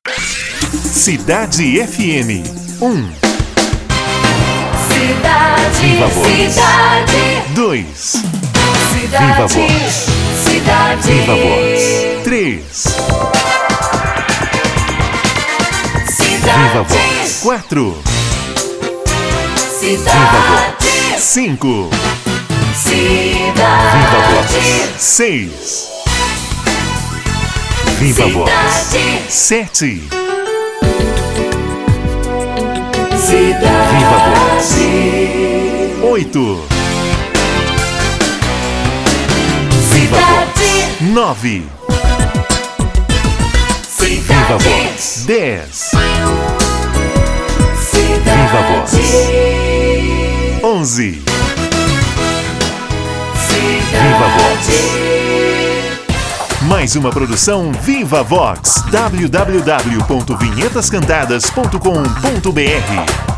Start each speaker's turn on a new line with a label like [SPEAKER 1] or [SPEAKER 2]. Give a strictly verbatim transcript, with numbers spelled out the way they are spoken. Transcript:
[SPEAKER 1] Cidade F M. Um.
[SPEAKER 2] Cidade,
[SPEAKER 1] Viva Voz.
[SPEAKER 2] cidade.
[SPEAKER 1] Dois.
[SPEAKER 2] Cidade,
[SPEAKER 1] Viva Voz.
[SPEAKER 2] cidade.
[SPEAKER 1] Viva Voz. Três.
[SPEAKER 2] Cidade,
[SPEAKER 1] Viva Voz. Quatro.
[SPEAKER 2] cidade.
[SPEAKER 1] Viva Voz. Cinco.
[SPEAKER 2] Cidade,
[SPEAKER 1] Viva Voz. Seis. Viva Voz.
[SPEAKER 2] cidade.
[SPEAKER 1] Sete.
[SPEAKER 2] Cidade.
[SPEAKER 1] Viva Voz. Oito. Viva Voz. Nove. Viva Voz. Dez. Viva Voz. Onze. Viva Voz. Mais uma produção Viva Vox. w w w ponto vinhetas cantadas ponto com ponto b r